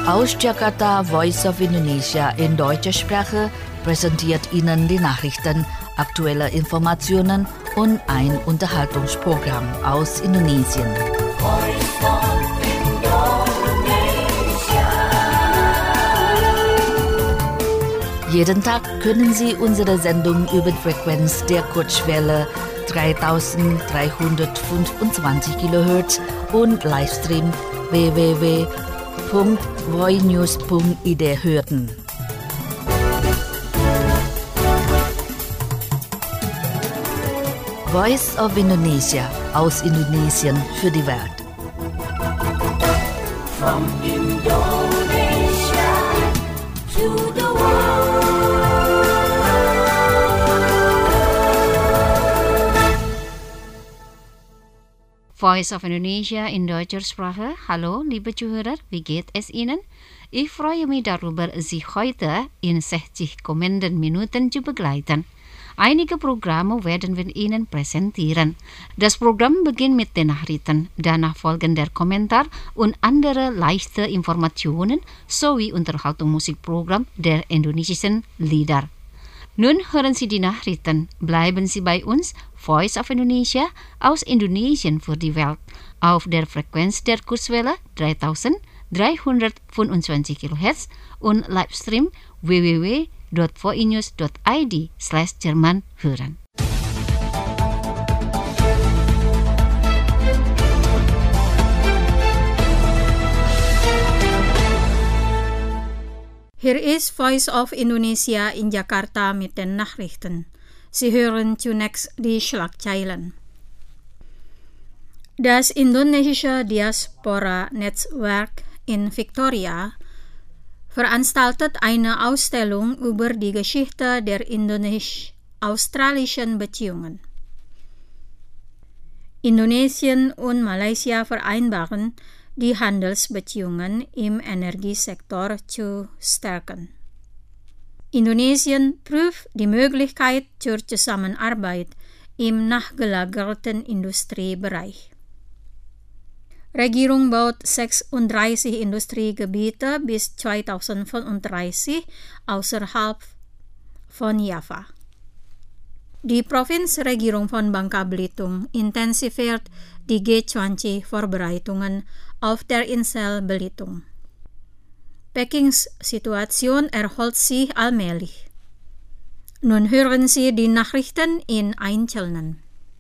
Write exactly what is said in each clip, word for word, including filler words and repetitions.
Aus Jakarta, Voice of Indonesia in deutscher Sprache präsentiert Ihnen die Nachrichten, aktuelle Informationen und ein Unterhaltungsprogramm aus Indonesien. Jeden Tag können Sie unsere Sendung über die Frequenz der Kurzwelle dreitausenddreihundertfünfundzwanzig Kilohertz und Livestream w w w punkt voinews punkt i d hören. Voice of Indonesia aus Indonesien für die Welt. From Indonesia to the world. Voice of Indonesia in deutscher Sprache. Hallo, liebe Zuhörer, wie geht es Ihnen? Ich freue mich darüber, Sie heute in sechzig kommenden Minuten zu begleiten. Einige Programme werden wir Ihnen präsentieren. Das Programm beginnt mit den Nachrichten, danach folgen der Kommentar und andere leichte Informationen sowie Unterhaltungsmusikprogramm der indonesischen Lieder. Nun hören Sie die Nachrichten. Bleiben Sie bei uns, Voice of Indonesia aus Indonesien für die Welt, auf der Frequenz der Kurzwelle dreitausenddreihundertfünfundzwanzig Kilohertz und Livestream w w w punkt voinews punkt i d slash Jerman hören. Hier ist Voice of Indonesia in Jakarta mit den Nachrichten. Sie hören zunächst die Schlagzeilen. Das indonesische Diaspora-Netzwerk in Victoria veranstaltet eine Ausstellung über die Geschichte der indonesisch-australischen Beziehungen. Indonesien und Malaysia vereinbaren, die Handelsbeziehungen im Energiesektor zu stärken. Indonesien prüft die Möglichkeit zur Zusammenarbeit im nachgelagerten Industriebereich. Regierung baut sechsunddreißig Industriegebiete bis zweitausendfünfunddreißig außerhalb von Java. Die Provinzregierung von Bangka Belitung intensiviert die G zwanzig-Vorbereitungen auf der Insel Belitung. Pekings Situation erholt sich allmählich. Nun hören Sie die Nachrichten in Einzelnen.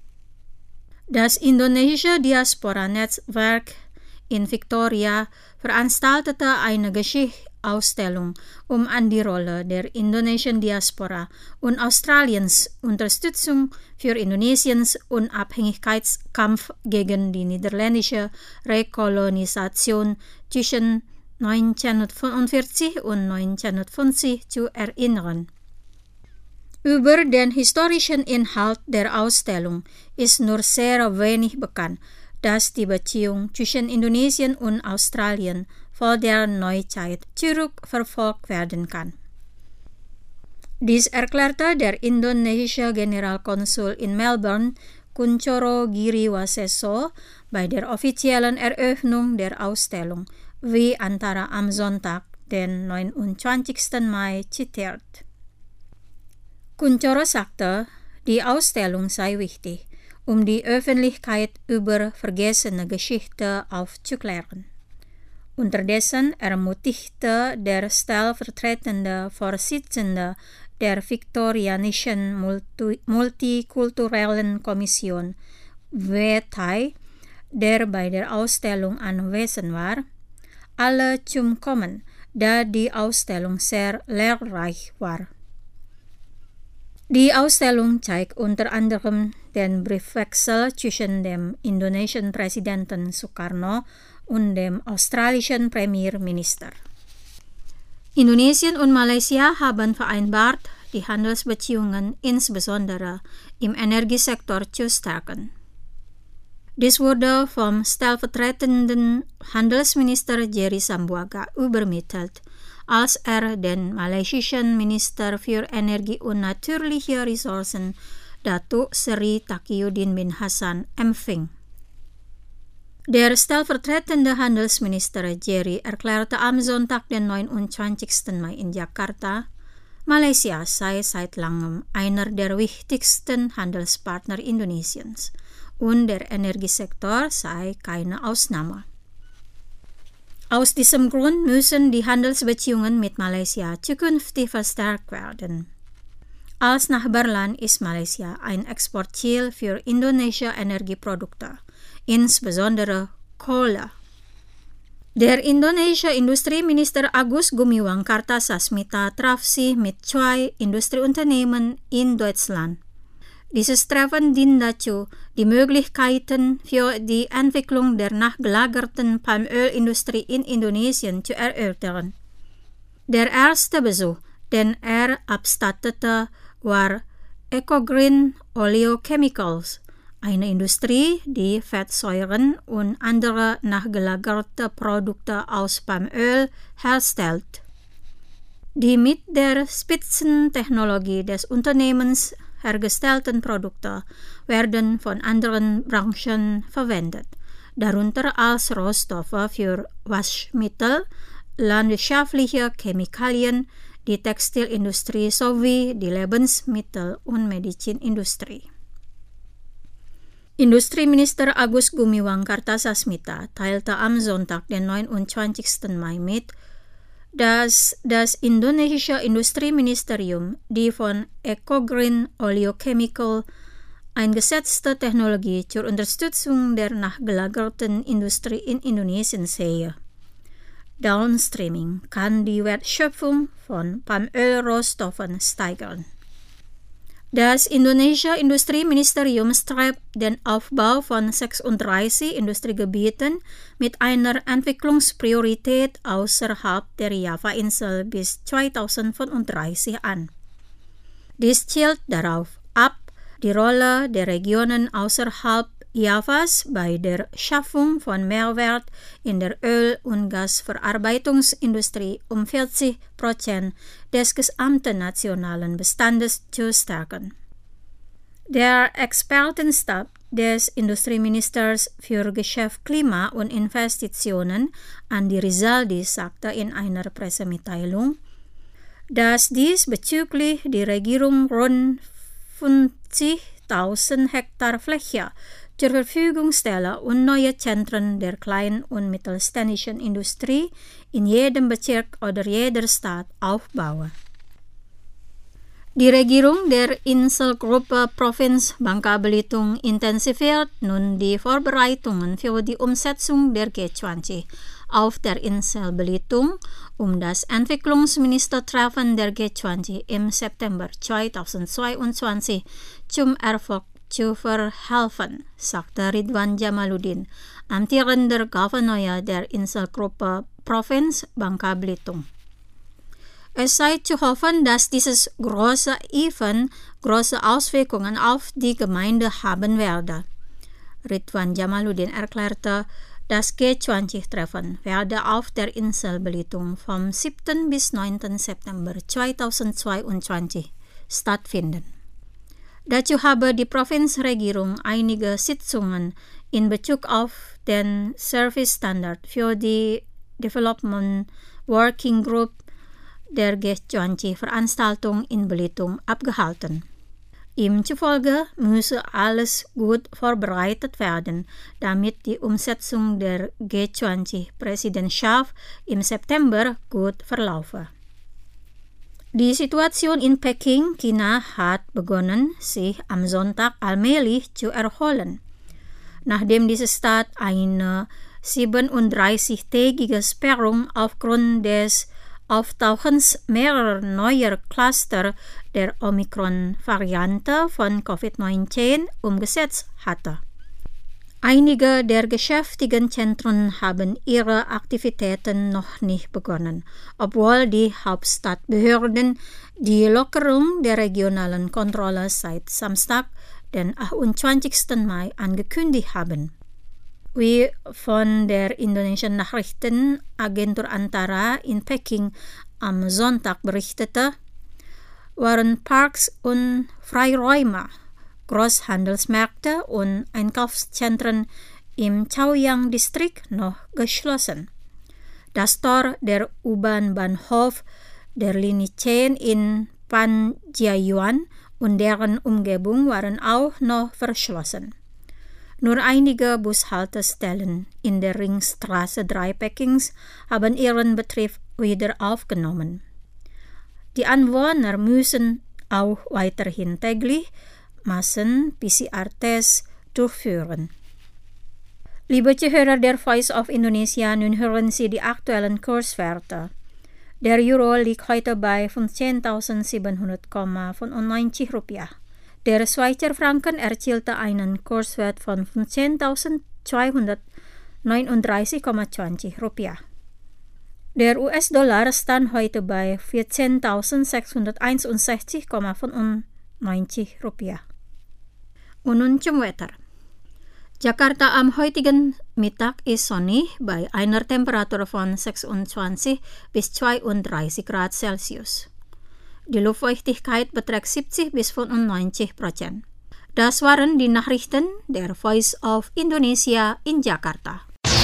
Das indonesische Diaspora-Netzwerk in Victoria veranstaltete eine Geschichtsausstellung, um an die Rolle der indonesischen Diaspora und Australiens Unterstützung für Indonesiens Unabhängigkeitskampf gegen die niederländische Rekolonisation zwischen neunzehnhundertfünfundvierzig und neunzehnhundertfünfzig zu erinnern. Über den historischen Inhalt der Ausstellung ist nur sehr wenig bekannt, dass die Beziehung zwischen Indonesien und Australien vor der Neuzeit zurückverfolgt werden kann. Dies erklärte der indonesische Generalkonsul in Melbourne, Kunchoro Giriwaseso, bei der offiziellen Eröffnung der Ausstellung, wie Antara am Sonntag, den neunundzwanzigsten Mai, zitiert. Kunchoro sagte, die Ausstellung sei wichtig, um die Öffentlichkeit über vergessene Geschichte aufzuklären. Unterdessen ermutigte der stellvertretende Vorsitzende der Viktorianischen Multi- Multikulturellen Kommission, W Thai, der bei der Ausstellung anwesend war, alle zu kommen, da die Ausstellung sehr lehrreich war. Die Ausstellung zeigt unter anderem den Briefwechsel zwischen dem indonesischen Präsidenten Sukarno und dem australischen Premierminister. Indonesien und Malaysia haben vereinbart, die Handelsbeziehungen insbesondere im Energiesektor zu stärken. Dies wurde vom stellvertretenden Handelsminister Jerry Sambuaga übermittelt, als er den malaysischen Minister für Energie und natürliche Ressourcen, Datuk Seri Taqiyuddin bin Hasan, empfing. Der stellvertretende Handelsminister Jerry erklärte am Sonntag, den neunundzwanzigsten Mai in Jakarta, Malaysia sei seit langem einer der wichtigsten Handelspartner Indonesiens und der Energiesektor sei keine Ausnahme. Aus diesem Grund müssen die Handelsbeziehungen mit Malaysia zukünftig verstärkt werden. Als Nachbarland ist Malaysia ein Exportziel für indonesische Energieprodukte, insbesondere Kohle. Der indonesische Industrieminister Agus Gumiwang Kartasasmita traf sich mit zwei Industrieunternehmen in Deutschland. Dieses Treffen dient dazu, die Möglichkeiten für die Entwicklung der nachgelagerten Palmölindustrie in Indonesien zu erörtern. Der erste Besuch, den er abstattete, war Ecogreen Oleochemicals, eine Industrie, die Fettsäuren und andere nachgelagerte Produkte aus Palmöl herstellt. Die mit der Spitzentechnologie des Unternehmens hergestellten Produkte werden von anderen Branchen verwendet, darunter als Rohstoffe für Waschmittel, landwirtschaftliche Chemikalien, die Textilindustrie sowie die Lebensmittel- und Medizinindustrie. Industrieminister Agus Gumiwang Kartasasmita teilte am Sonntag, den neunundzwanzigsten Mai mit, dass das indonesische Industrieministerium die von Ecogreen Oleochemical eingesetzte Technologie zur Unterstützung der nachgelagerten Industrie in Indonesien sehe. Downstreaming kann die Wertschöpfung von Palmölrohstoffen steigern. Das indonesische Industrieministerium strebt den Aufbau von sechsunddreißig Industriegebieten mit einer Entwicklungspriorität außerhalb der Java-Insel bis zweitausendfünfunddreißig an. Dies zielt darauf ab, die Rolle der Regionen außerhalb Javas bei der Schaffung von Mehrwert in der Öl- und Gasverarbeitungsindustrie um vierzig Prozent des gesamten nationalen Bestandes zu stärken. Der Expertenstab des Industrieministers für Geschäft, Klima und Investitionen, Andi Rizaldi, sagte in einer Pressemitteilung, dass dies bezüglich die Regierung rund fünfzigtausend Hektar Fläche zur Verfügung stelle und neue Zentren der kleinen und mittelständischen Industrie in jedem Bezirk oder jeder Stadt aufbaue. Die Regierung der Inselgruppe Provinz Bangka Belitung intensiviert nun die Vorbereitungen für die Umsetzung der G zwanzig auf der Insel Belitung, um das Entwicklungsministertreffen der G zwanzig im September zweitausendzweiundzwanzig zum Erfolg zu verhelfen, sagte Ridwan Jamaluddin, amtierender Gouverneur der Inselgruppe Provinz Bangka Belitung. Es sei zu hoffen, dass dieses große Event große Auswirkungen auf die Gemeinde haben werde. Ridwan Jamaluddin erklärte, das G zwanzig-Treffen werde auf der Insel Belitung vom siebten bis neunten September zweitausendzweiundzwanzig stattfinden. Dazu habe die Provinzregierung einige Sitzungen in Bezug auf den Service Standard für die Development Working Group der G zwanzig-Veranstaltung in Belitung abgehalten. Ihm zufolge müsse alles gut vorbereitet werden, damit die Umsetzung der G zwanzig-Präsidentschaft im September gut verlaufe. Die Situation in Peking, China, hat begonnen, sich am Sonntag allmählich zu erholen, nachdem diese Stadt eine siebenunddreißigtägige Sperrung aufgrund des Auftauchens mehrerer neuer Cluster der Omikron-Variante von Covid neunzehn umgesetzt hatte. Einige der geschäftigen Zentren haben ihre Aktivitäten noch nicht begonnen, obwohl die Hauptstadtbehörden die Lockerung der regionalen Kontrolle seit Samstag, den achtundzwanzigsten Mai, angekündigt haben. Wie von der indonesischen Nachrichtenagentur Antara in Peking am Sonntag berichtete, waren Parks und Freiräume, Großhandelsmärkte und Einkaufszentren im Chaoyang-Distrikt noch geschlossen. Das Tor der U-Bahn-Bahnhof der Linie zehn in Panjiayuan und deren Umgebung waren auch noch verschlossen. Nur einige Bushaltestellen in der Ringstraße drei Pekings haben ihren Betrieb wieder aufgenommen. Die Anwohner müssen auch weiterhin täglich Massen-P C R-Tests durchführen. Liebe Zuhörer der Voice of Indonesia, nun hören Sie die aktuellen Kurswerte. Der Euro liegt heute bei fünfzehntausendsiebenhundert Komma fünfundneunzig Rupiah. Der Schweizer Franken erzielte einen Kurswert von fünfzehntausendzweihundertneununddreißig Komma zwanzig Rupiah. Der U S-Dollar stand heute bei vierzehntausendsechshunderteinundsechzig Komma fünfundneunzig Rupiah. Und nun zum Wetter. Jakarta am heutigen Mittag ist sonnig bei einer Temperatur von sechsundzwanzig bis zweiunddreißig Grad Celsius. Die Luftfeuchtigkeit beträgt siebzig bis fünfundneunzig Prozent. Das waren die Nachrichten der Voice of Indonesia in Jakarta.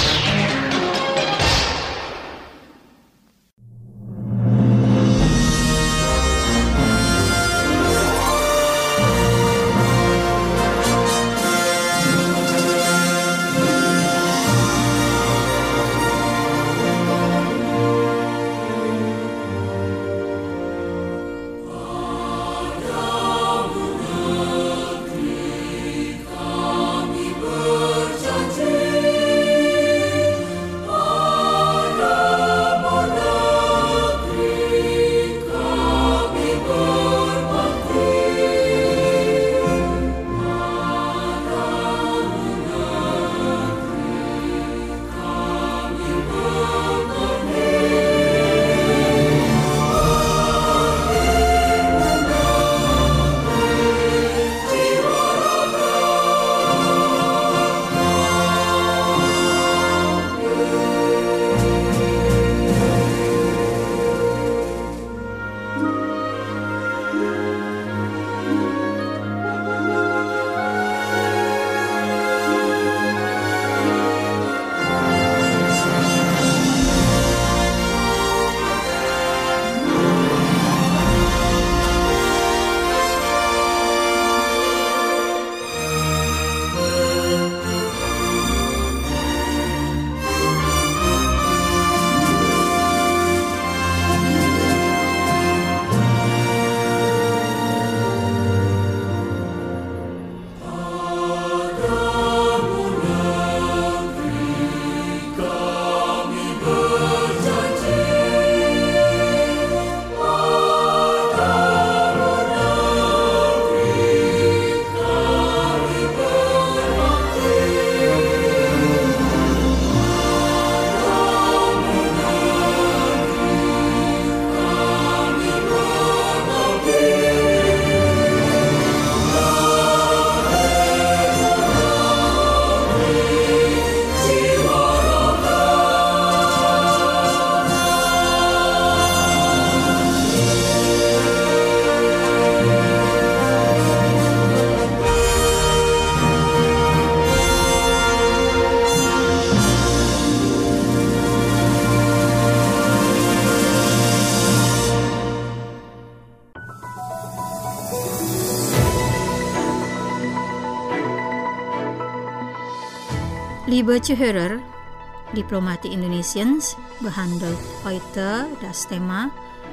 Liebe Zuhörer, Diplomati Indonesiens behandelt heute das Thema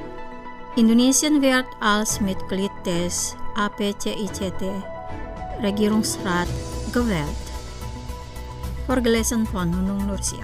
Indonesien wird als Mitglied des A P C I C T Regierungsrat gewählt. Vorgelesen von Nunung Nursia.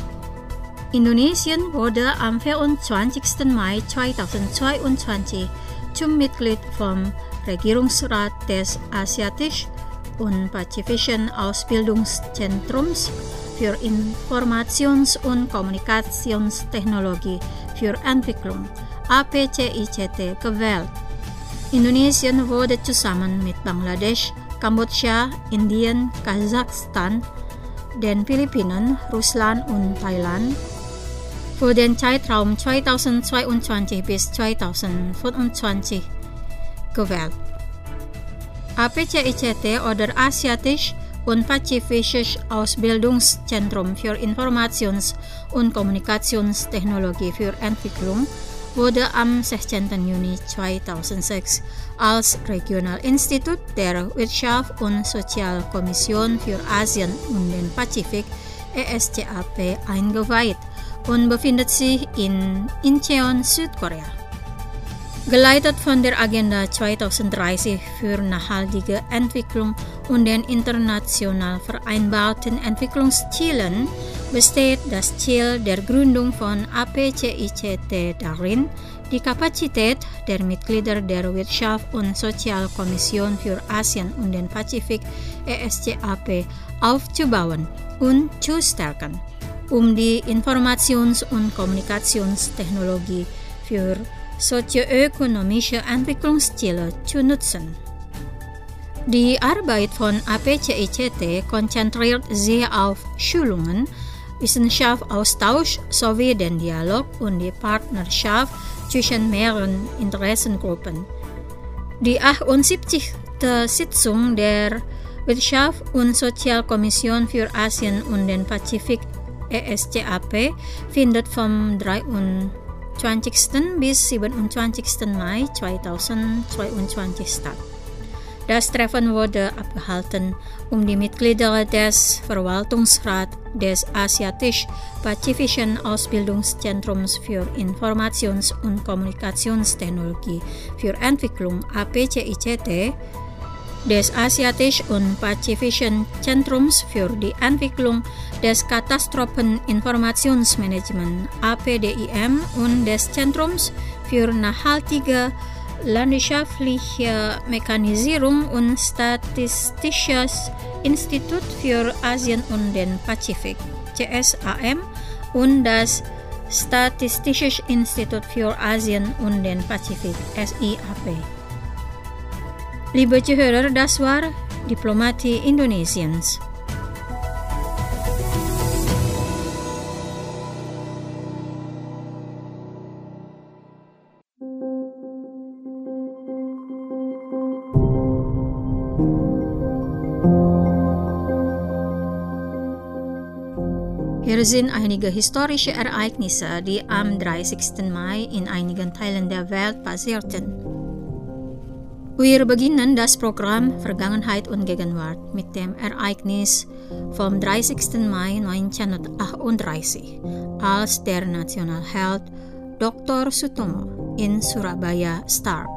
Indonesien wurde am vierundzwanzigsten Mai zweitausendzweiundzwanzig zum Mitglied vom Regierungsrat des Asiatisch- und Pazifischen Ausbildungszentrums für Informations- und Kommunikationstechnologie für Entwicklung A P C I C T gewählt. Indonesien wurde zusammen mit Bangladesch, Kambodscha, Indien, Kasachstan, den Philippinen, Russland und Thailand für den Zeitraum zweitausendzweiundzwanzig bis zweitausendfünfundzwanzig gewählt. A P C I C T oder Asiatisch- und Pazifisches Ausbildungszentrum für Informations- und Kommunikationstechnologie für Entwicklung wurde am sechzehnten Juni zweitausendsechs als Regionalinstitut der Wirtschaft und Sozialkommission für Asien und den Pazifik E S C A P eingeweiht und befindet sich in Incheon, Südkorea. Geleitet von der Agenda zweitausenddreißig für nachhaltige Entwicklung und den international vereinbarten Entwicklungszielen besteht das Ziel der Gründung von A P C I C T darin, die Kapazität der Mitglieder der Wirtschaft- und Sozialkommission für Asien und den Pazifik E S C A P aufzubauen und zu stärken, um die Informations- und Kommunikationstechnologie für sozioökonomische Entwicklungsziele zu nutzen. Die Arbeit von A P C I C T konzentriert sich auf Schulungen, Wissenschaftsaustausch sowie den Dialog und die Partnerschaft zwischen mehreren Interessengruppen. Die achtundsiebzigste Sitzung der Wirtschafts- und Sozialkommission für Asien und den Pazifik E S C A P findet vom dreiundzwanzigsten bis siebenundzwanzigsten Mai zweitausendzweiundzwanzig statt. Das Treffen wurde abgehalten, um die Mitglieder des Verwaltungsrats des Asiatisch-Pazifischen Ausbildungszentrums für Informations- und Kommunikationstechnologie für Entwicklung A P C I C T, des Asiatisch- und Pazifischen Zentrums für die Entwicklung des Katastropheninformationsmanagement A P D I M und des Zentrums für nachhaltige landwirtschaftliche Mechanisierung und Statistisches Institut für Asien und den Pazifik C S A M und das Statistisches Institut für Asien und den Pazifik S I A P. Liebe Zuhörer, das war Diplomatie Indonesiens. Hier sind einige historische Ereignisse, die am dreißigsten Mai in einigen Teilen der Welt passierten. Wir beginnen das Programm Vergangenheit und Gegenwart mit dem Ereignis vom dreißigsten Mai neunzehnhundertachtunddreißig, als der Nationalheld Doktor Sutomo in Surabaya starb.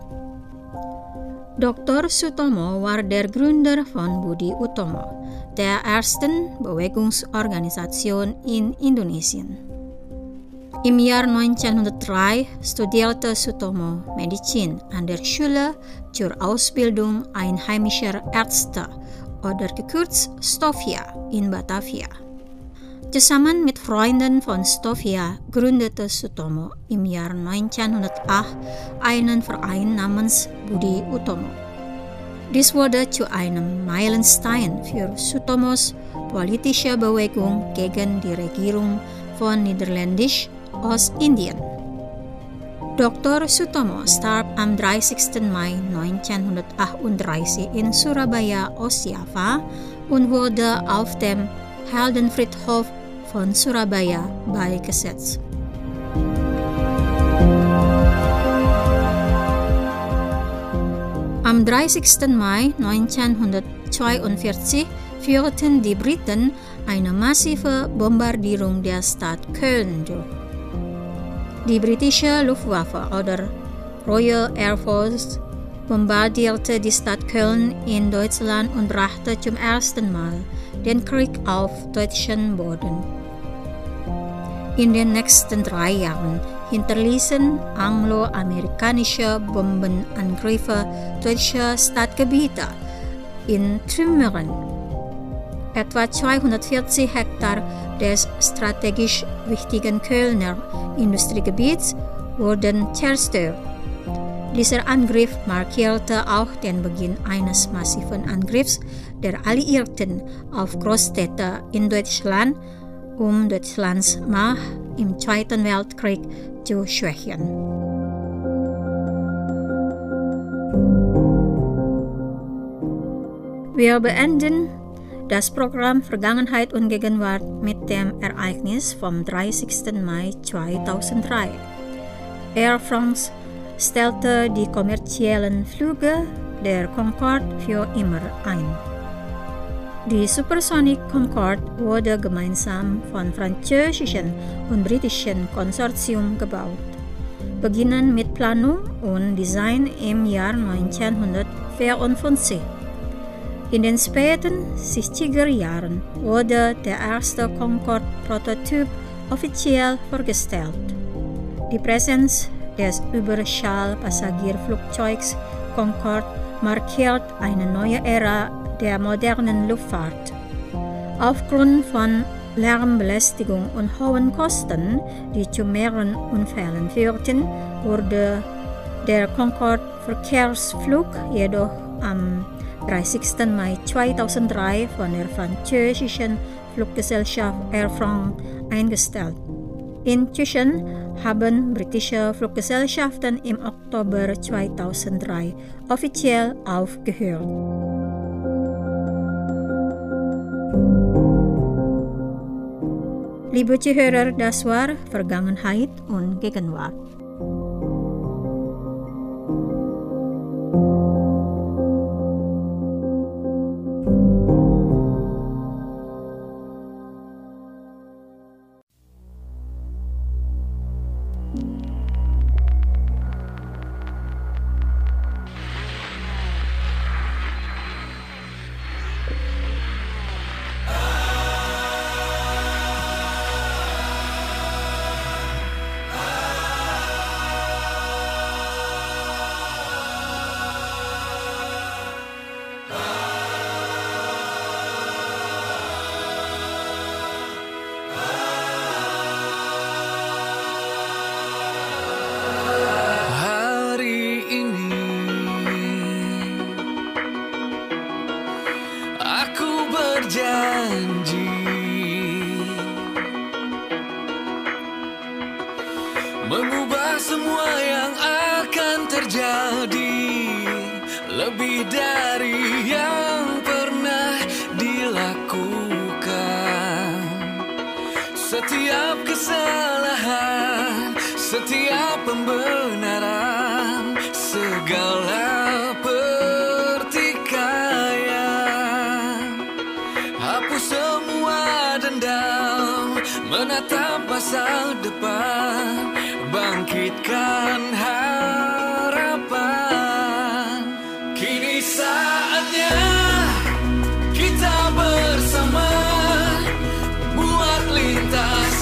Doktor Sutomo war der Gründer von Budi Utomo, der ersten Bewegungsorganisation in Indonesien. Im Jahr neunzehnhundertdrei studierte Sutomo Medizin an der Schule zur Ausbildung einheimischer Ärzte oder gekürzt Stovia in Batavia. Zusammen mit Freunden von Stovia gründete Sutomo im Jahr neunzehnhundertacht einen Verein namens Budi Utomo. Dies wurde zu einem Meilenstein für Sutomos politische Bewegung gegen die Regierung von Niederländisch Ostindien. Doktor Sutomo starb am dreißigsten Mai neunzehnhundertachtunddreißig in Surabaya, Ostjava und wurde auf dem Heldenfriedhof von Surabaya beigesetzt. Am dreißigsten Mai neunzehnhundertzweiundvierzig führten die Briten eine massive Bombardierung der Stadt Köln durch. Die britische Luftwaffe oder Royal Air Force bombardierte die Stadt Köln in Deutschland und brachte zum ersten Mal den Krieg auf deutschem Boden. In den nächsten drei Jahren hinterließen anglo-amerikanische Bombenangriffe deutsche Stadtgebiete in Trümmern. Etwa zweihundertvierzig Hektar des strategisch wichtigen Kölner Industriegebiets wurden zerstört. Dieser Angriff markierte auch den Beginn eines massiven Angriffs der Alliierten auf Großstädte in Deutschland, um Deutschlands Macht im Zweiten Weltkrieg zu schwächen. Wir beenden Das Programm Vergangenheit und Gegenwart mit dem Ereignis vom dreißigsten Mai zweitausenddrei. Air France stellte die kommerziellen Flüge der Concorde für immer ein. Die Supersonic Concorde wurde gemeinsam von französischen und britischen Konsortium gebaut, beginnend mit Planung und Design im Jahr neunzehnhundertvierundfünfzig. In den späten sechziger Jahren wurde der erste Concorde-Prototyp offiziell vorgestellt. Die Präsenz des Überschallpassagierflugzeugs Concorde markiert eine neue Ära der modernen Luftfahrt. Aufgrund von Lärmbelästigung und hohen Kosten, die zu mehreren Unfällen führten, wurde der Concorde-Verkehrsflug jedoch am dreißigsten Mai zweitausenddrei von der französischen Fluggesellschaft Air France eingestellt. Inzwischen haben britische Fluggesellschaften im Oktober zweitausenddrei offiziell aufgehört. Liebe Zuhörer, das war Vergangenheit und Gegenwart. Mengubah semua yang akan terjadi, lebih dari yang pernah dilakukan. Setiap kesalahan, setiap pembenaran, segala pertikaian. Hapus semua dendam, menatap masa depan, bangkitkan harapan. Kini saatnya kita bersama buat lintas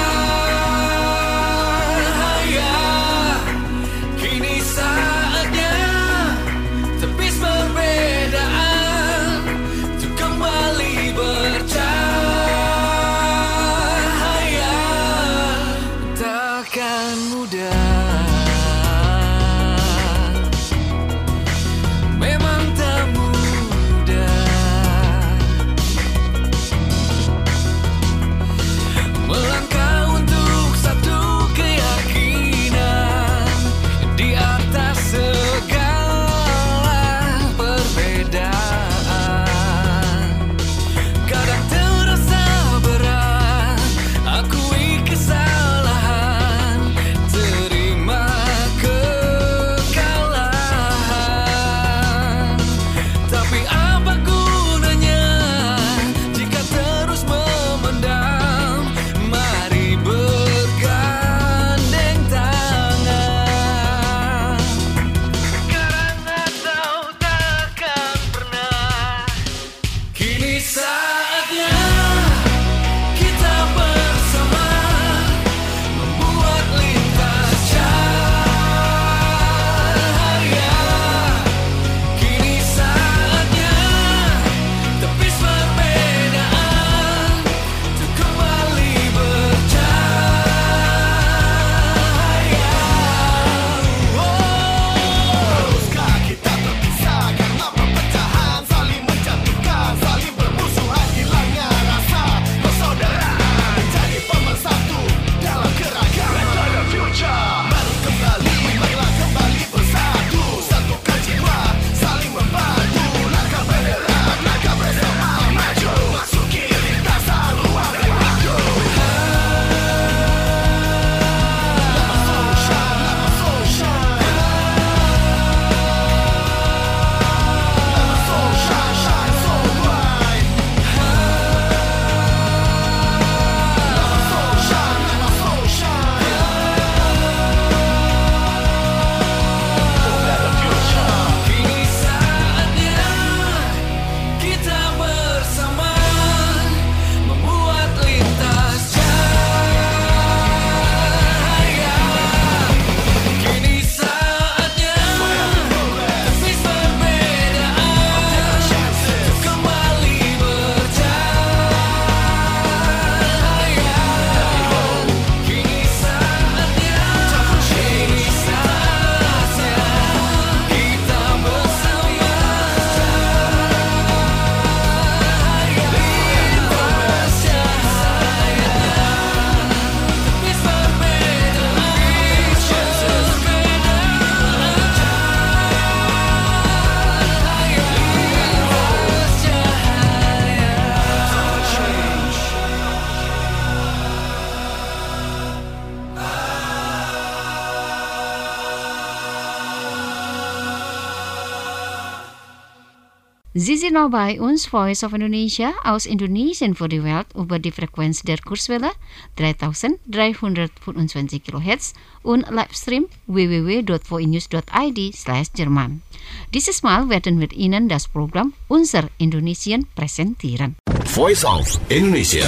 cahaya. Kini saatnya tepis perbedaan untuk kembali bercahaya. Takkan mudah Sie sind noch bei uns, Voice of Indonesia, aus Indonesien für die Welt über die Frequenz der Kurzwelle dreitausenddreihundertfünfundzwanzig Kilohertz und Livestream w w w punkt voinews punkt i d slash Jerman. Dieses Mal werden wir Ihnen das Programm Unser Indonesien präsentieren. Voice of Indonesia.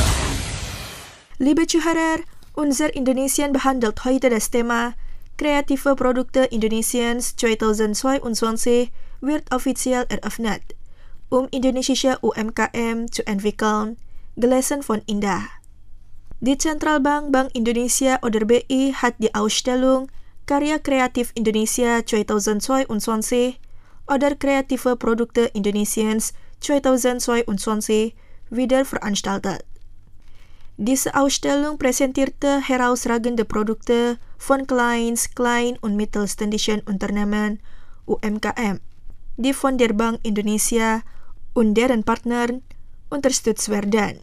Liebe Zuhörer, Unser Indonesien behandelt heute das Thema Kreative Produkte Indonesiens zweitausendzweiundzwanzig wird offiziell eröffnet, um indonesische U M K M zu entwickeln, gelesen von Indah. Die Zentralbank Bank Indonesia oder B I hat die Ausstellung Karya Kreatif Indonesia zweitausendzweiundzwanzig oder Kreative Produkte Indonesiens zweitausendzweiundzwanzig wieder veranstaltet. Diese Ausstellung präsentierte herausragende Produkte von Kleins-, Klein- und Mittelständischen Unternehmen U M K M, die von der Bank Indonesia und deren Partnern unterstützt werden.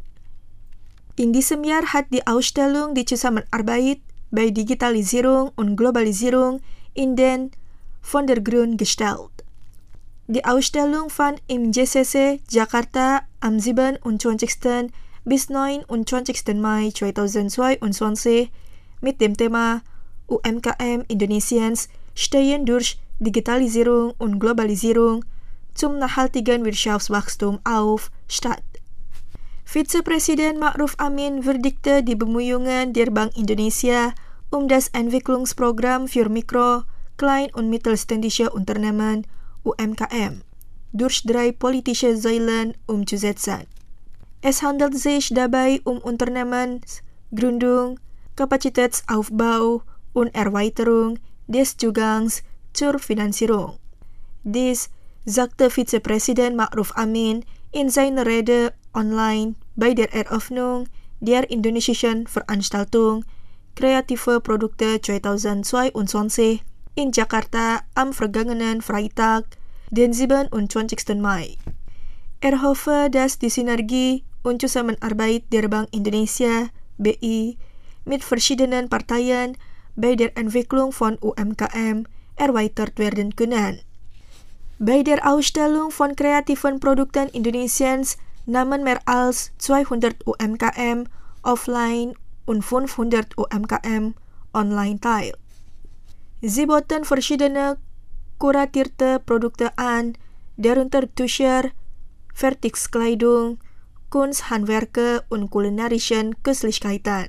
In diesem Jahr hat die Ausstellung die Zusammenarbeit bei Digitalisierung und Globalisierung in den Vordergrund gestellt. Die Ausstellung fand im J C C Jakarta am siebenundzwanzigsten bis neunundzwanzigsten Mai zweitausendzweiundzwanzig mit dem Thema U M K M Indonesiens stehen durch Digitalisierung und Globalisierung zum nachhaltigen Wirtschaftswachstum auf statt. Vizepräsident Ma'ruf Amin würdigte die Bemühungen der Bank Indonesia, um das Entwicklungsprogramm für Mikro-, Klein- und Mittelständische Unternehmen U M K M durch drei politische Säulen umzusetzen. Es handelt sich dabei um Unternehmensgründung, Kapazitätsaufbau und Erweiterung des Zugangs zur Finanzierung. Dies sagte Vizepräsident Ma'ruf Amin in seiner Rede online bei der Eröffnung der indonesischen Veranstaltung Kreative Produkte zweitausendzweiundzwanzig in Jakarta am vergangenen Freitag, den siebenundzwanzigsten Mai. Er hoffe, dass die Synergie und Zusammenarbeit der Bank Indonesia, B I, mit verschiedenen Parteien bei der Entwicklung von U M K M erweitert werden können. Bei der Ausstellung von kreativen Produkten Indonesiens nahmen mehr als zweihundert U M K M offline und fünfhundert U M K M online teil. Sie boten verschiedene kuratierte Produkte an, darunter Tücher, Fertigkleidung, Kunsthandwerke und kulinarischen Köstlichkeiten.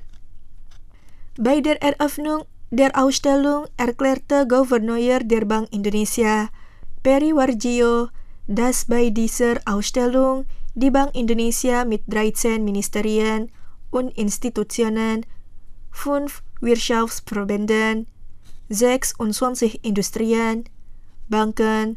Bei der Eröffnung der Ausstellung erklärte Gouverneur der Bank Indonesia, Peri Warjio, dass bei dieser Ausstellung die Bank Indonesia mit dreizehn Ministerien und Institutionen, fünf Wirtschaftsverbänden, sechsundzwanzig Industrien, Banken,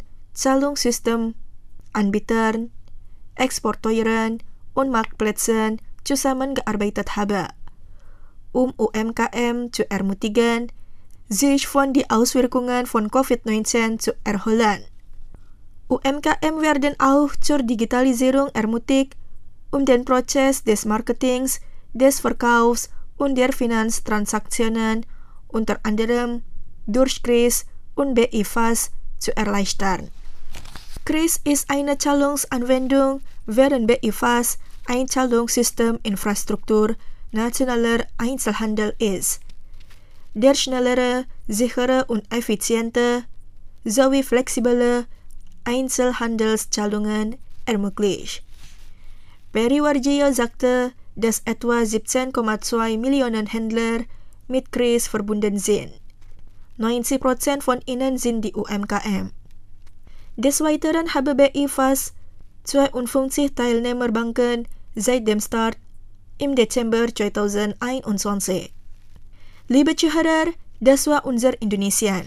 Zahlungssystemanbietern, Exporteuren und Marktplätzen zusammengearbeitet habe, um U M K M zu ermutigen, sich von den Auswirkungen von Covid neunzehn zu erholen. U M K M werden auch zur Digitalisierung ermutigt, um den Prozess des Marketings, des Verkaufs und der Finanztransaktionen unter anderem durch C R I S und B I F A S zu erleichtern. C R I S ist eine Zahlungsanwendung, während B I F A S ein Zahlungssystem Infrastruktur nationaler Einzelhandel ist, der schnellere, sichere und effiziente sowie flexible Einzelhandelszahlungen ermöglicht. Peri Warjio sagte, dass etwa siebzehn Komma zwei Millionen Händler mit C R I S verbunden sind. neunzig Prozent von ihnen sind die U M K M. Des Weiteren habe B I F A S zweiundfünfzig Teilnehmerbanken seit dem Start im Dezember zweitausendeinundzwanzig. Liebe Zuhörer, das war unser Indonesien.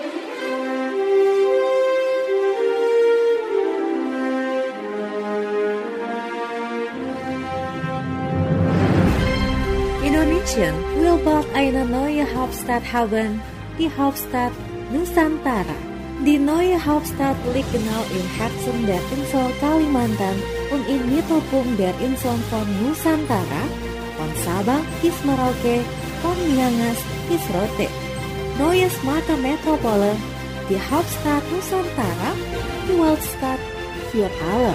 Indonesien will bald eine neue Hauptstadt haben, die Hauptstadt Nusantara. Die neue Hauptstadt liegt genau im Herzen der Insel Kalimantan und im Mittelpunkt der Inseln von Nusantara, von Sabang bis Merauke, von Miangas bis Rote. Neue smarte Metropole, die Hauptstadt Nusantara, die Weltstadt vier allen.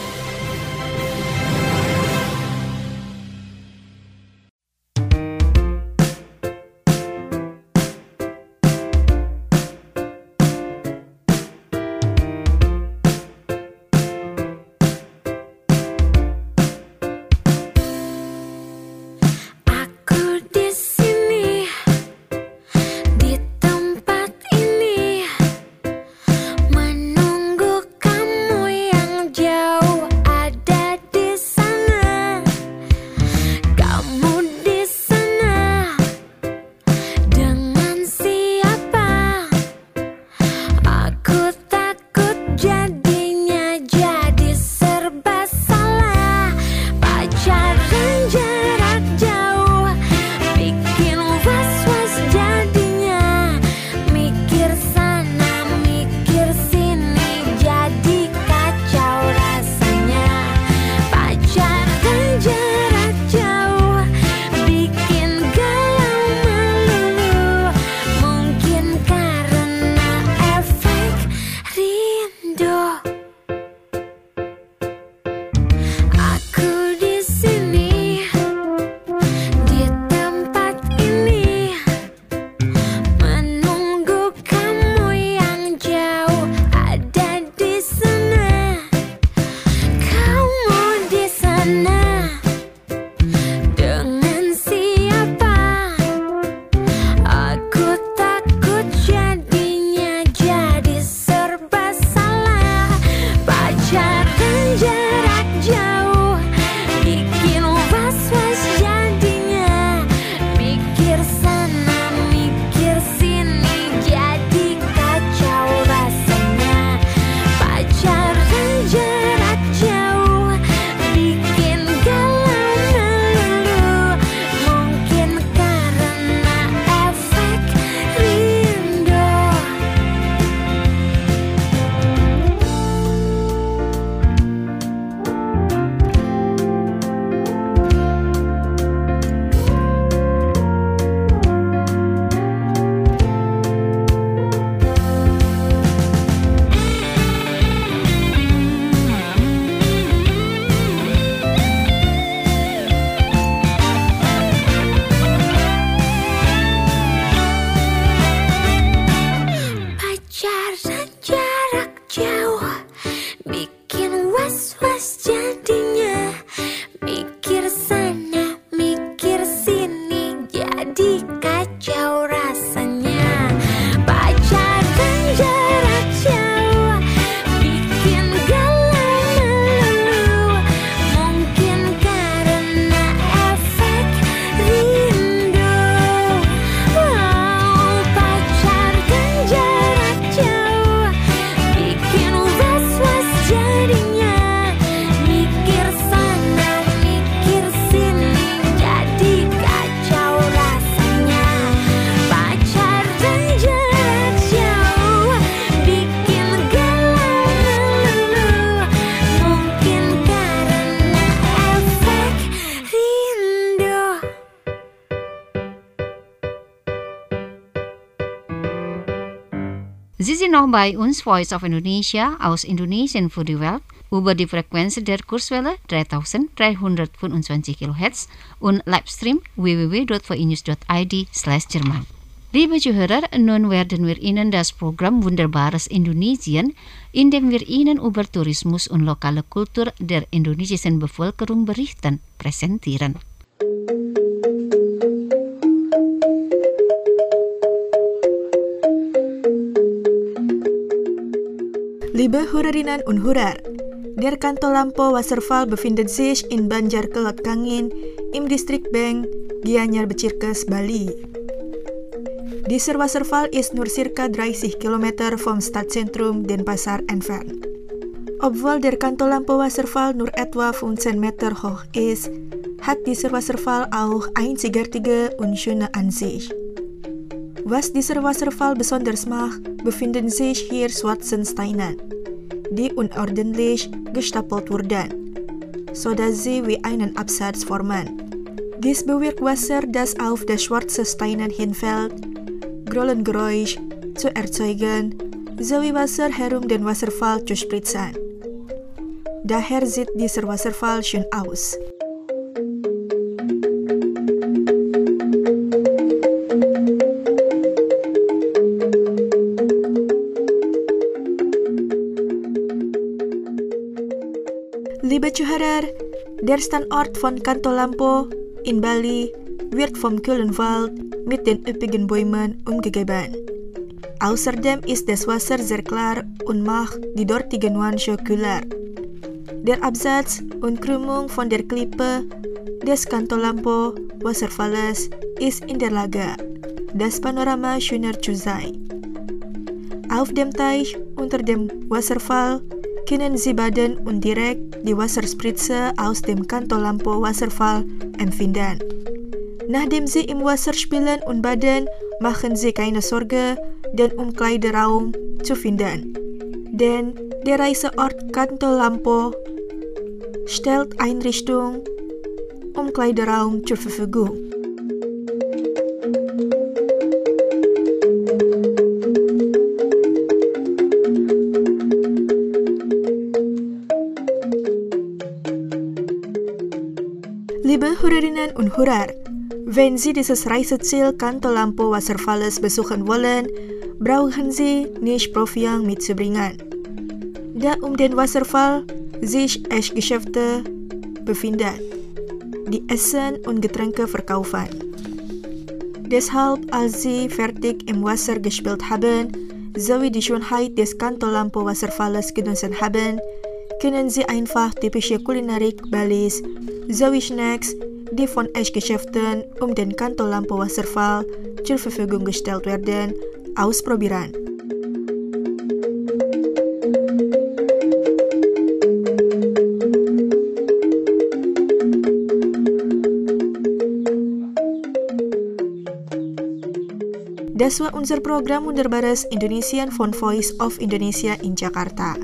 Sie sind noch bei uns, Voice of Indonesia, aus Indonesien für die Welt, über die Frequenz der Kurswelle dreitausenddreihundertfünfundzwanzig Kilohertz und Livestream w w w dot v i news dot i d slash Jerman. Liebe Zuhörer, nun werden wir Ihnen das Programm Wunderbares Indonesien, in dem wir Ihnen über Tourismus und lokale Kultur der indonesischen Bevölkerung berichten, präsentieren. Liebe Hörerinnen und Hörer, der Kanton Lampau Wasserfall befindet sich in Banjar Kelot Kangin im Distrikt Beng, Gianyar Bezirkes, Bali. Dieser Wasserfall ist nur circa dreißig Kilometer vom Stadtzentrum Denpasar entfernt. Obwohl der Kanton Lampau Wasserfall nur etwa fünfzehn Meter hoch ist, hat dieser Wasserfall auch einzigartige und schöne Ansicht. Was dieser Wasserfall besonders macht, befinden sich hier schwarze Steine, die unordentlich gestapelt wurden, sodass sie wie einen Absatz formen. Dies bewirkt Wasser, das auf die schwarzen Steine hinfällt, Grollengeräusch zu erzeugen, sowie Wasser herum den Wasserfall zu spritzen. daher zit dieser Wasserfall schön aus. Liebe Zuhörer, der Standort von Canto Lampo in Bali wird vom kühlen Wald mit den üppigen Bäumen umgegeben. Außerdem ist das Wasser sehr klar und macht die dortige Nuance kühler. Der Absatz und Krümmung von der Klippe des Canto Lampo Wasserfalles ist in der Lage, das Panorama schöner zu sein. Auf dem Teich unter dem Wasserfall können Sie baden und direkt die Wasserspritze aus dem Canto Lampo Wasserfall empfinden. Nachdem Sie im Wasser spielen und baden, machen Sie keine Sorge, den Umkleideraum zu finden. Denn der Reiseort Canto Lampo stellt Einrichtung Umkleideraum zur Verfügung. Liebe Hörerinnen und Hörer, wenn Sie dieses Reiseziel Canto Lampo Wasserfalles besuchen wollen, brauchen Sie nicht Proviant mitzubringen, da um den Wasserfall sich Essgeschäfte befinden, die Essen und Getränke verkaufen. Deshalb, als Sie fertig im Wasser gespielt haben, sowie die Schönheit des Canto Lampo Wasserfalles genossen haben, können Sie einfach typische Kulinarik Balis sowie Snacks, die von Essgeschäften um den Canto Lampo Wasserfall zur Verfügung gestellt werden, ausprobieren. Das war unser Programm Wunderbares Indonesian von Voice of Indonesia in Jakarta.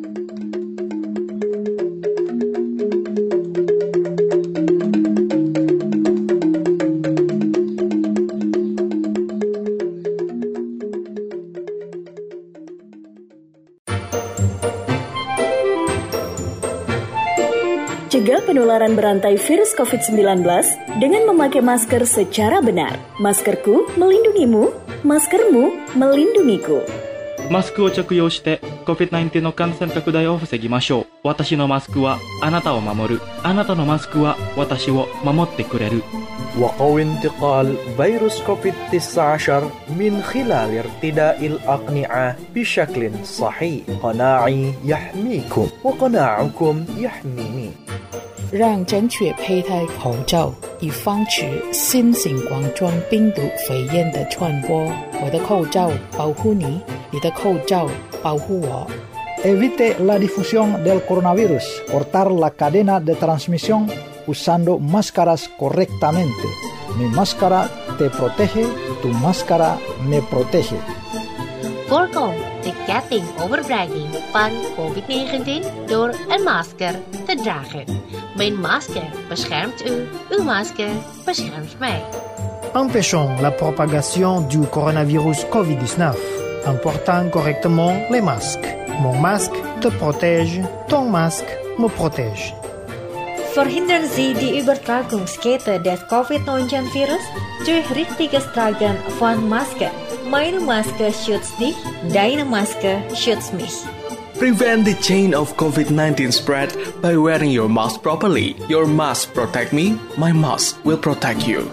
Cegah penularan berantai virus covid sembilan belas dengan memakai masker secara benar. Maskerku melindungimu, maskermu melindungiku. マスクを着用して コビッドナインティーン の感染拡大を防ぎましょう。私のマスクはあなたを守る。あなたのマスクは私を守ってくれる。 وقوي انتقال فيروس كوفيد تسعة عشر من خلال ارتداء الأقنعة بشكل صحيح. قناعي يحميكم وقناعكم يحميني. 让正确佩戴口罩，以防止新型冠状病毒肺炎的传播。我的口罩保护你，你的口罩保护我。 Evite la difusión del coronavirus. Cortar la cadena de transmisión usando máscaras correctamente. Mi máscara te protege, tu máscara me protege. Voorkom de ketting overbrenging van covid negentien door een masker te dragen. Mijn masker beschermt u, uw masker beschermt mij. Empêchons la propagation du coronavirus covid dix-neuf en portant correctement les masques. Mon masque te protège, ton masque me protège. Verhindern Sie die Übertragungskette des covid neunzehn-Virus durch richtiges Tragen von Masken. Meine Maske schützt dich, deine Maske schützt mich. Prevent the chain of covid nineteen spread by wearing your mask properly. Your mask protect me, my mask will protect you.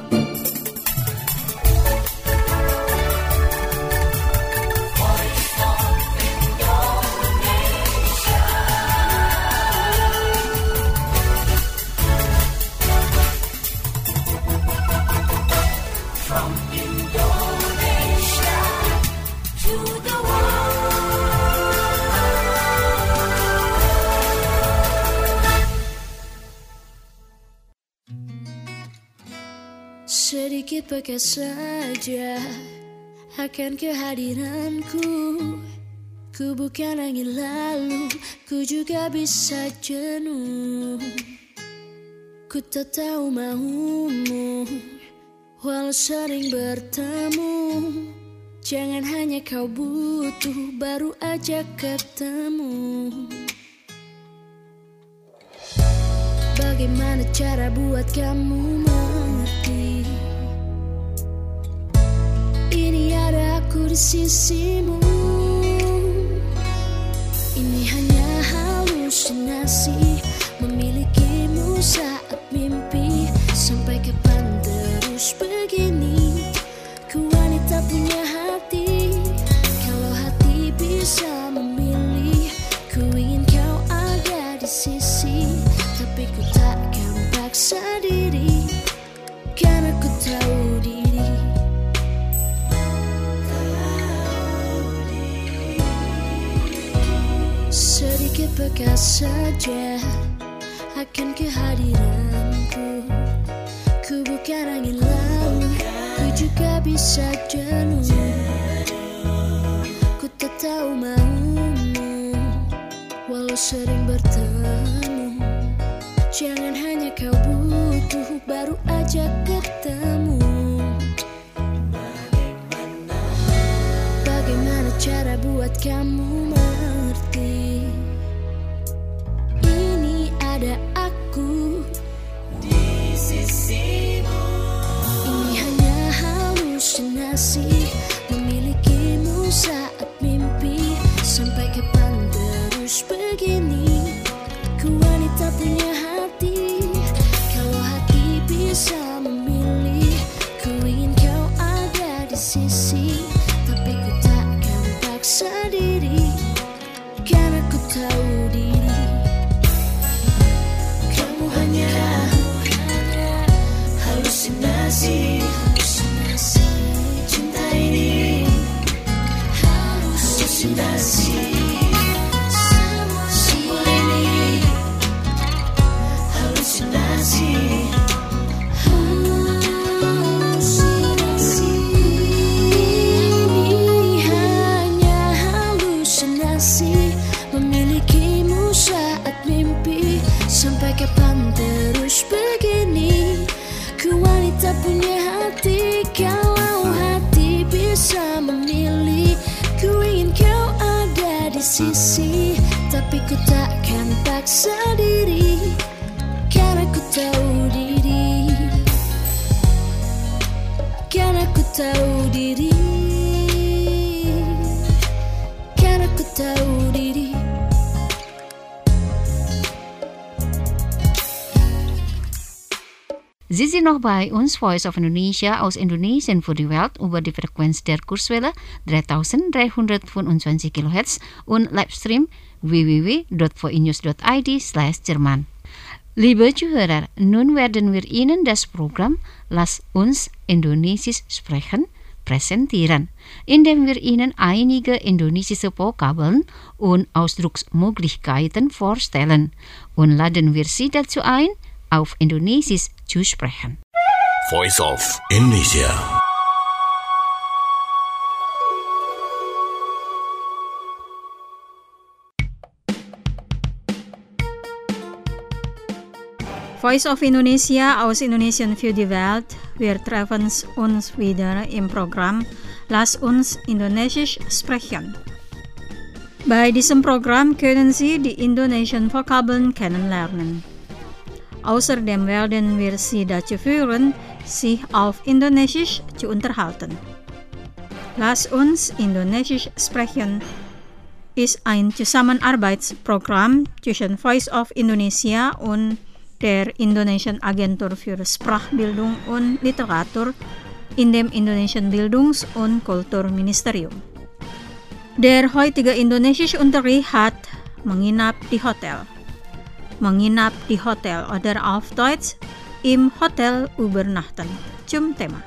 Sedikit bekas saja akan kehadiranku. Ku bukan angin lalu, ku juga bisa jenuh. Ku tak tahu maumu, walau sering bertemu. Jangan hanya kau butuh, baru aja ketemu. Bagaimana cara buat kamu mengerti? Ini ada aku di sisimu. Ini hanya halusinasi, memilikimu saat mimpi. Sampai kapan terus begini? Ku wanita punya hati. Kalau hati bisa memilih, ku ingin kau ada di sisi. Tapi ku takkan paksa diri, karena ku tahu diri. Sedikit bekas saja akan kehadiranku. Ku bukan angin lalu, ku juga bisa jenuh. Ku tak tahu maumu, walau sering bertemu. Jangan hanya kau butuh, baru aja ketemu. Bagaimana cara buat kamu mengerti? Ini ada aku di sisimu. Ini hanya halusinasi, memilikimu saat mimpi. Sampai kapan terus begini? Ku wanita punya hati. Kalau hati bisa memilih, ku ingin kau ada di sisi. Tapi ku takkan paksa diri, karena ku tahu diri. Kamu hanya halusinasi, halusinasi. Cinta ini halusinasi. Semua ini halusinasi. Halusinasi. Ini hanya halusinasi, memilikimu saat mimpi. Sampai kapan terus begini? Ku wanita punya hati. Kalau hati bisa memilih, ku ingin kau ada di sisi. Tapi ku takkan paksa diri, karena ku tahu diri. Karena ku tahu diri. Karena ku tahu diri. Sie sind noch bei uns, Voice of Indonesia aus Indonesien für die Welt über die Frequenz der Kurzwelle dreitausenddreihundertfünfundzwanzig Kilohertz und Livestream w w w punkt voinews punkt i d slash Jerman. Liebe Zuhörer, nun werden wir Ihnen das Programm Lass uns Indonesisch sprechen präsentieren, indem wir Ihnen einige indonesische Vokabeln und Ausdrucksmöglichkeiten vorstellen und laden wir Sie dazu ein, auf Indonesisch zu sprechen. Voice of Indonesia. Voice of Indonesia aus Indonesian für die Welt. Wir treffen uns wieder im Programm Lass uns Indonesisch sprechen. Bei diesem Programm können Sie die indonesischen Vokabeln kennenlernen. Außerdem werden wir Sie dazu führen, sich auf Indonesisch zu unterhalten. Lass uns Indonesisch sprechen ist ein Zusammenarbeitsprogramm zwischen Voice of Indonesia und der Indonesischen Agentur für Sprachbildung und Literatur in dem Indonesischen Bildungs- und Kulturministerium. Der heutige indonesiische Unterricht hat menginap di hotel. Menginap di hotel oder auf Deutsch im Hotel übernachten zum Thema.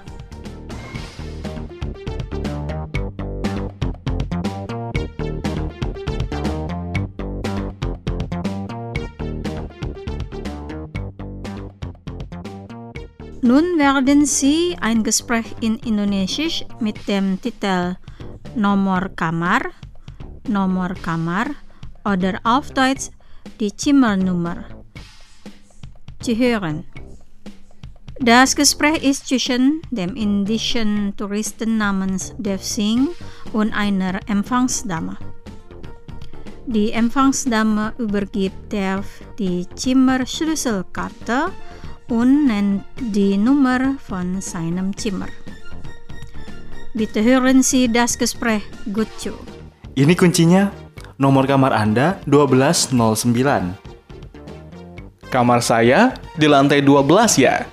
Nun werden Sie ein Gespräch in Indonesisch mit dem Titel Nomor Kamar, Nomor Kamar oder auf Deutsch die Zimmernummer zu hören. Das Gespräch ist zwischen dem indischen Touristen namens Dev Singh und einer Empfangsdame. Die Empfangsdame übergibt der die Zimmerschlüsselkarte und nennt die Nummer von seinem Zimmer. Bitte hören Sie das Gespräch gut zu. Ini kuncinya, nomor kamar Anda dua belas nol sembilan. Kamar saya di lantai dua belas ya.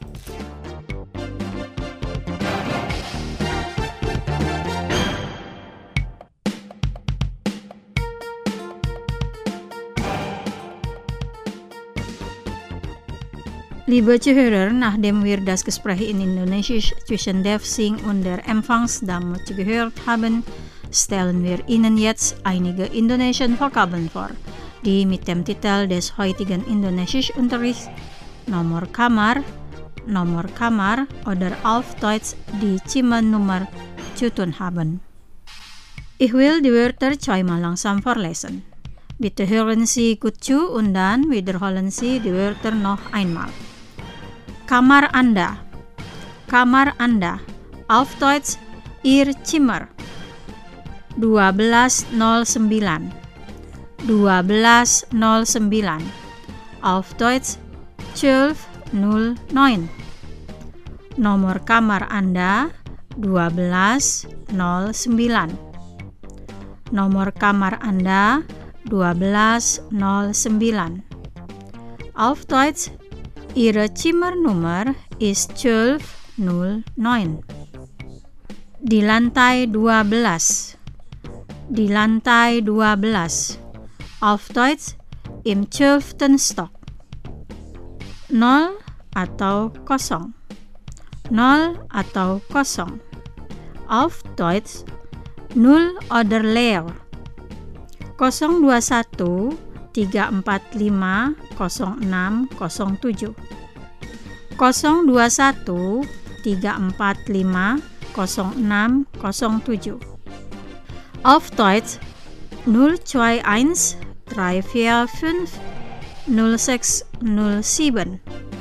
Liebe Zuhörer, nachdem wir das Gespräch in Indonesisch zwischen Devsing und der Empfangsdame zugehört haben, stellen wir Ihnen jetzt einige indonesische Vokabeln vor, die mit dem Titel des heutigen Indonesischunterrichts Nomor Kamar, Nomor Kamar oder auf Deutsch die Zimmernummer zu tun haben. Ich will die Wörter zweimal langsam vorlesen. Bitte hören Sie gut zu und dann wiederholen Sie die Wörter noch einmal. Kamar Anda, Kamar Anda, auf Deutsch Ihr Zimmer. dua belas nol sembilan, dua belas nol sembilan, auf Deutsch zwölf nol neun. Nomor kamar Anda dua belas nol sembilan. Nomor kamar Anda dua belas nol sembilan. Auf Deutsch Ihre Zimmernummer ist zwölf nol neun. Di lantai dua belas. Di lantai dua belas. Auf Deutsch im zwölften Stock. Nol atau kosong. Nol atau kosong. Auf Deutsch null oder leer. nol dua satu tiga empat lima nol enam nol tujuh. nol dua satu tiga empat lima nol enam nol tujuh. Auf Deutsch null zwei eins drei vier fünf null sechs null sieben.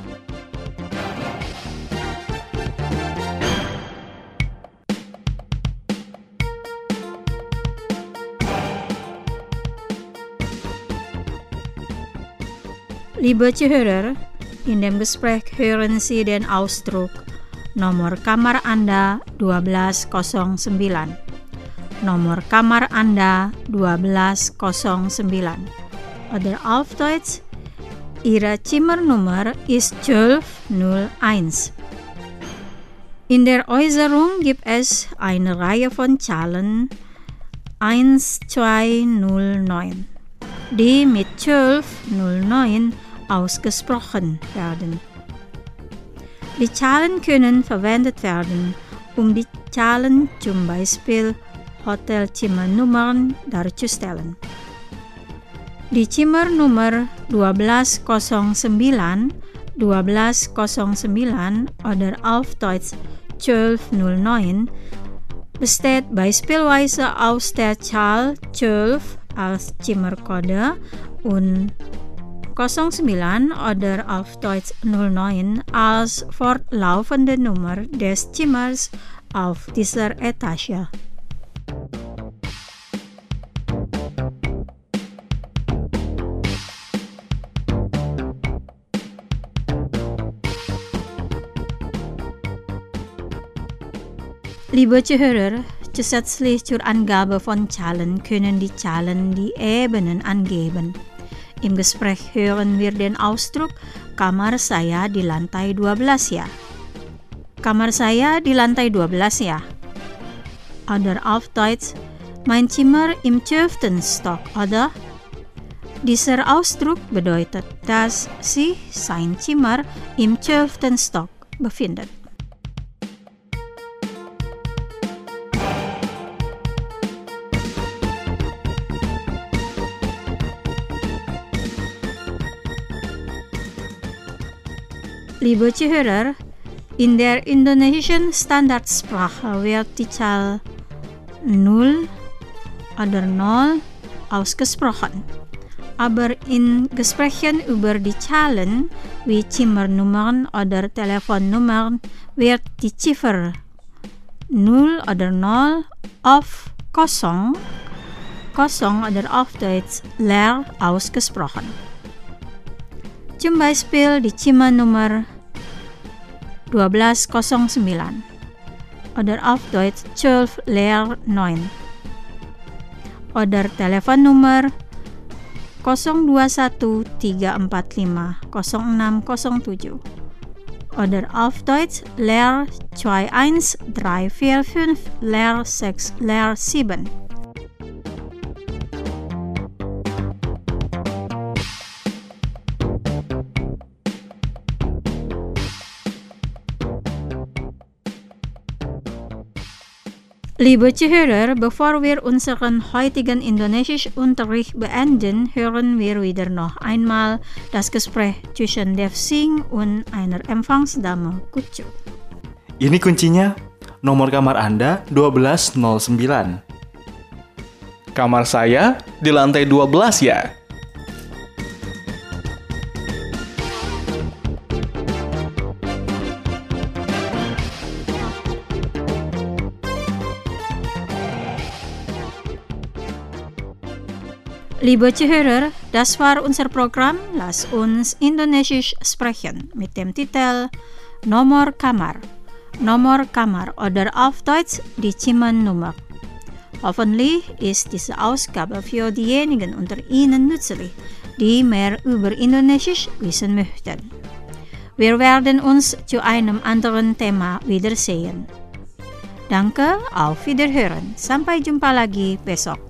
Liebe Zuhörer, in dem Gespräch hören Sie den Ausdruck Nomor kamar Anda dua belas nol sembilan. Nomor kamar Anda dua belas nol sembilan. Oder auf Deutsch, Ihre Zimmernummer ist zwölf null eins. In der Äußerung gibt es eine Reihe von Zahlen eins zwei null neun, die mit zwölf null neun ausgesprochen werden. Die Zahlen können verwendet werden, um die Zahlen zum Beispiel Hotelzimmernummern darzustellen. Die Zimmernummer dua belas nol sembilan, dua belas nol sembilan oder auf Deutsch zwölf null neun besteht beispielsweise aus der Zahl zwölf als Zimmerkode und nol sembilan oder auf Deutsch null neun als fortlaufende Nummer des Zimmers auf dieser Etage. Liebe Zuhörer, zusätzlich zur Angabe von Zahlen können die Zahlen die Ebenen angeben. Im Gespräch hören wir den Ausdruck Kamar saya di lantai dua belas ya. Kamar saya di lantai dua belas ya. Oder auf Deutsch mein Zimmer im zwölften Stock, oder? Dieser Ausdruck bedeutet, dass sich sein Zimmer im zwölften Stock befindet. Liebe Zuhörer, in der indonesischen Standardsprache wird die Zahl null oder null ausgesprochen. Aber in Gesprächen über die Zahlen wie Zimmernummern oder Telefonnummern wird die Ziffer null oder null auf kosong kosong oder auf Deutsch leer ausgesprochen. Zum Beispiel di Zimmer-Nummer dua belas nol sembilan oder auf Deutsch zwölf leer neun. Oder Telefonnummer nol dua satu tiga empat lima nol enam nol tujuh. Oder auf Deutsch leer zwei eins drei vier fünf leer sechs leer sieben. Liebe Zuhörer, bevor wir unseren heutigen Indonesisch-Unterricht beenden, hören wir wieder noch einmal das Gespräch zwischen Dev Singh und einer Empfangsdame Kucu. Ini kuncinya, nomor kamar Anda dua belas nol sembilan. Kamar saya di lantai dua belas ya. Liebe Zuhörer, das war unser Programm Lass uns Indonesisch sprechen mit dem Titel Nomor Kamar, Nomor Kamar oder auf Deutsch die Zimmernummer. Hoffentlich ist diese Ausgabe für diejenigen unter Ihnen nützlich, die mehr über Indonesisch wissen möchten. Wir werden uns zu einem anderen Thema wiedersehen. Danke, auf Wiederhören. Sampai jumpa lagi besok.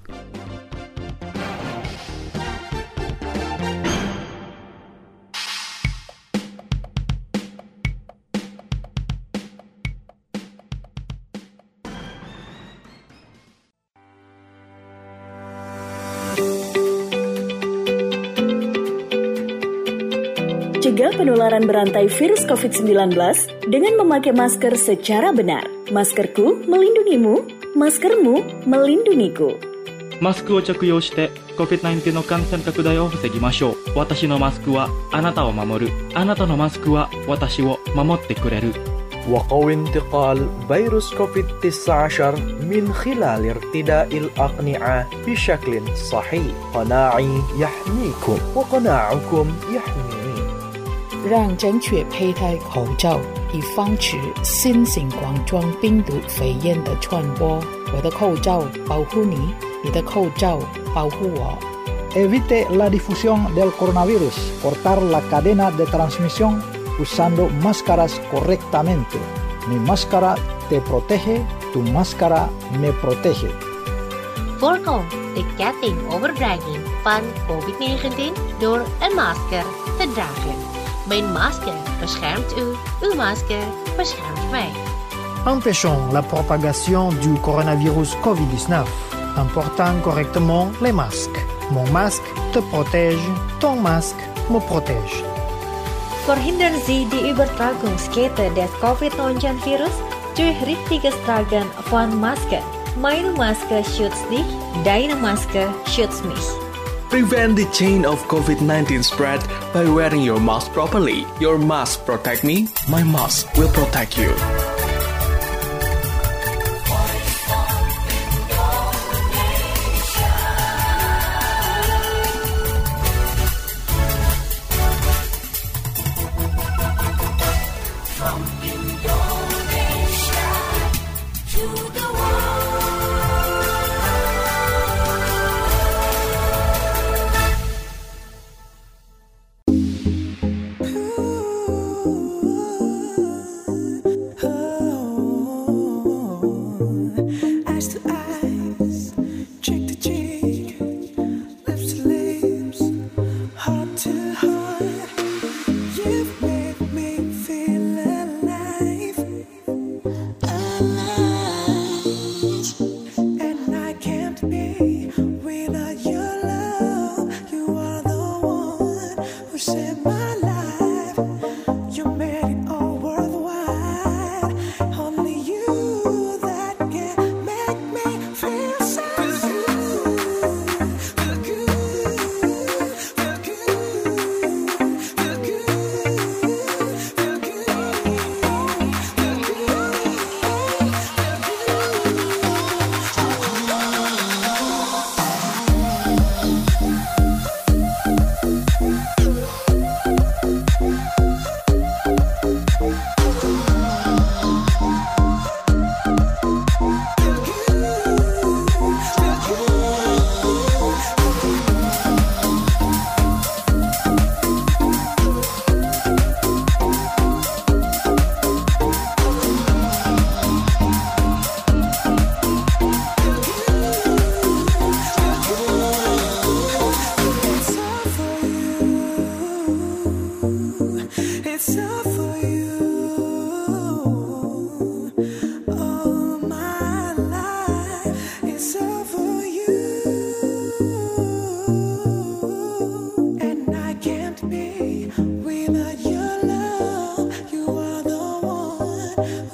Cegah penularan berantai virus covid sembilan belas dengan memakai masker secara benar. Maskerku melindungimu, maskermu melindungiku. マスクを着用して コビッドナインティーン の感染拡大を防ぎましょう。私のマスクはあなたを守る。あなたのマスクは私を守ってくれる。 وقوي انتقال فيروس كوفيد تسعة عشر من خلال ارتداء الأقنعة بشكل صحيح. قناعي يحميكم وقناعكم يحميني. 让正确佩戴口罩，以防止新型冠状病毒肺炎的传播。我的口罩保护你，你的口罩保护我。 Evite la difusión del coronavirus. Cortar la cadena de transmisión usando máscaras correctamente. Mi máscara te protege, tu máscara me protege. Voorkom de ketting overdraging van covid negentien door een masker te dragen. Mijn masker beschermt u, uw masker beschermt mij. Empêchons la propagation du coronavirus covid dix-neuf en portant correctement les masques. Mon masque te protège, ton masque me protège. Verhindern Sie die Übertragungskette des covid neunzehn Virus durch richtiges Tragen von Maske. Meine Maske schützt dich, deine Maske schützt mich. Prevent the chain of covid nineteen spread by wearing your mask properly. Your mask protect me, my mask will protect you. Alive.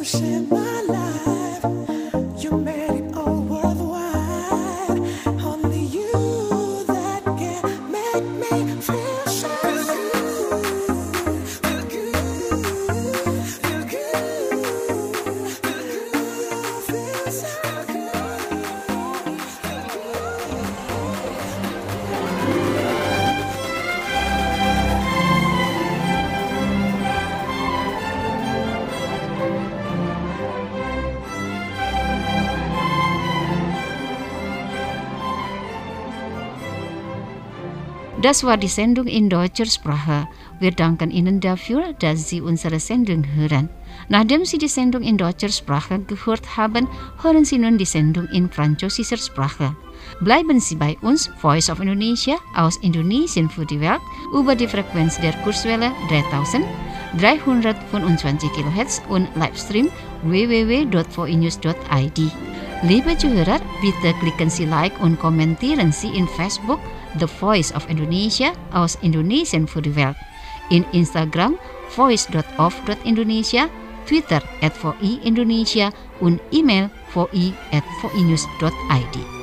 Das war die Sendung in deutscher Sprache. Wir danken Ihnen dafür, dass Sie unsere Sendung hören. Nachdem Sie die Sendung in deutscher Sprache gehört haben, hören Sie nun die Sendung in französischer Sprache. Bleiben Sie bei uns, Voice of Indonesia aus Indonesien für die Welt, über die Frequenz der Kurzwelle dreitausenddreihundertfünfundzwanzig Kilohertz und Livestream w w w punkt v i news punkt i d. Liebe Zuhörer, bitte klicken Sie Like und kommentieren Sie in Facebook The Voice of Indonesia aus Indonesien für die Welt, in Instagram voice punkt of punkt indonesia, Twitter at v i indonesia und E-Mail v i at v i news punkt i d.